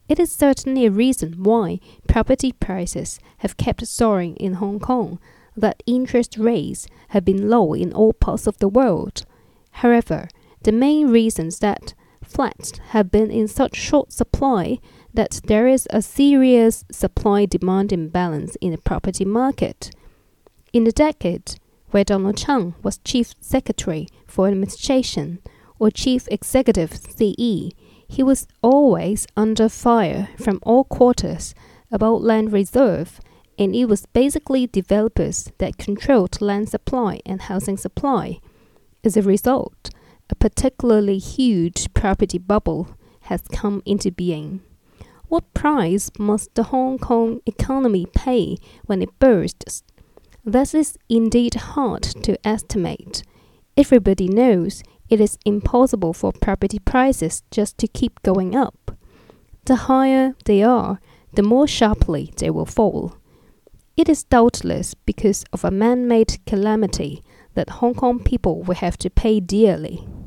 It is certainly a reason why property prices have kept soaring in Hong Kong, that interest rates have been low in all parts of the world. However, the main reason is that flats have been in such short supply that there is a serious supply-demand imbalance in the property market. In the decade where Donald Chang was Chief Secretary for Administration or Chief Executive CE, he was always under fire from all quarters about land reserve, and it was basically developers that controlled land supply and housing supply. As a result, a particularly huge property bubble has come into being. What price must the Hong Kong economy pay when it bursts? That is indeed hard to estimate. Everybody knows it is impossible for property prices just to keep going up. The higher they are, the more sharply they will fall. It is doubtless because of a man-made calamity that Hong Kong people will have to pay dearly.